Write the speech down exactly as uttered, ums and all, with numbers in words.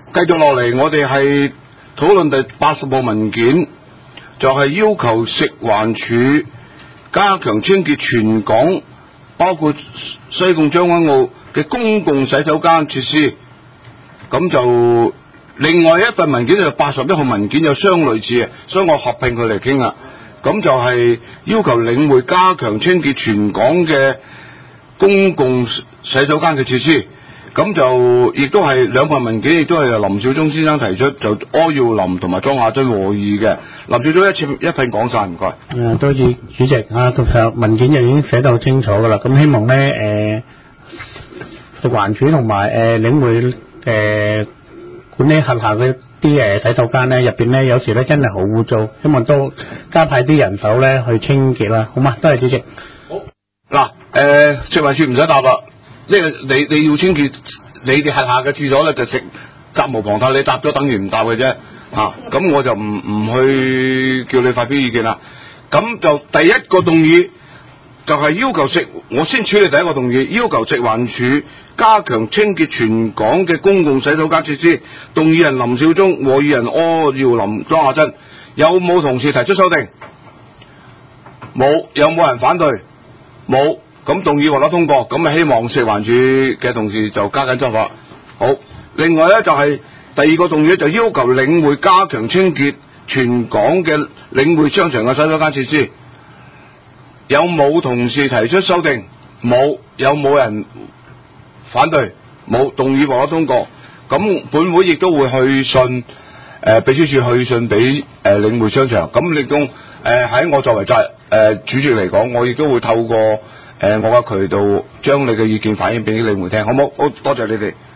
繼續落嚟，我哋係討論第八十號文件，就係、是、要求食環署加強清潔全港，包括西貢將軍澳嘅公共洗手間設施。咁就另外一份文件就八十一號文件有相類似嘅，所以我合併佢嚟傾啦。咁就係要求領匯加強清潔全港嘅公共洗手間嘅設施。咁就亦都係兩份文件，亦都係由林少忠先生提出，就柯耀林同埋莊亞珍和議嘅。林少忠一次一併講晒，唔該。 誒，多謝主席啊，其實文件就已經寫得好清楚噶啦。咁希望咧誒，食環署同埋誒領匯誒管理轄下嘅啲誒洗手間咧，入邊咧有時咧真係好污糟，希望都加派啲人手咧去清潔啦，好嘛？多謝主席。 好嗱，誒食環署唔使答啦。即係你你要清潔你哋轄下嘅廁所咧，就食責無旁貸，你答咗等於唔答嘅啫嚇。咁、啊、我就唔唔去叫你發表意見啦。咁就第一個動議就係要求食，我先處理第一個動議，要求食環署加強清潔全港嘅公共洗手間設施。動議人林少忠，和議人柯耀林、莊亞珍。有冇同事提出修訂？冇。有冇人反對？冇。咁動議獲得通過，咁啊希望食環署嘅同事就加緊執法。好，另外咧就係、是、第二個動議就要求領匯加強清潔全港嘅領匯商場嘅洗手間設施。有冇同事提出修訂？冇。有冇人反對？冇。動議獲得通過。咁本會亦都會去信誒、呃、秘書處去信俾誒、呃、領匯商場。咁亦都誒喺我作為責誒、呃、主席嚟講，我亦都會透過誒、呃，我嘅渠道將你嘅意見反映俾領匯聽，好冇？好，多謝你哋。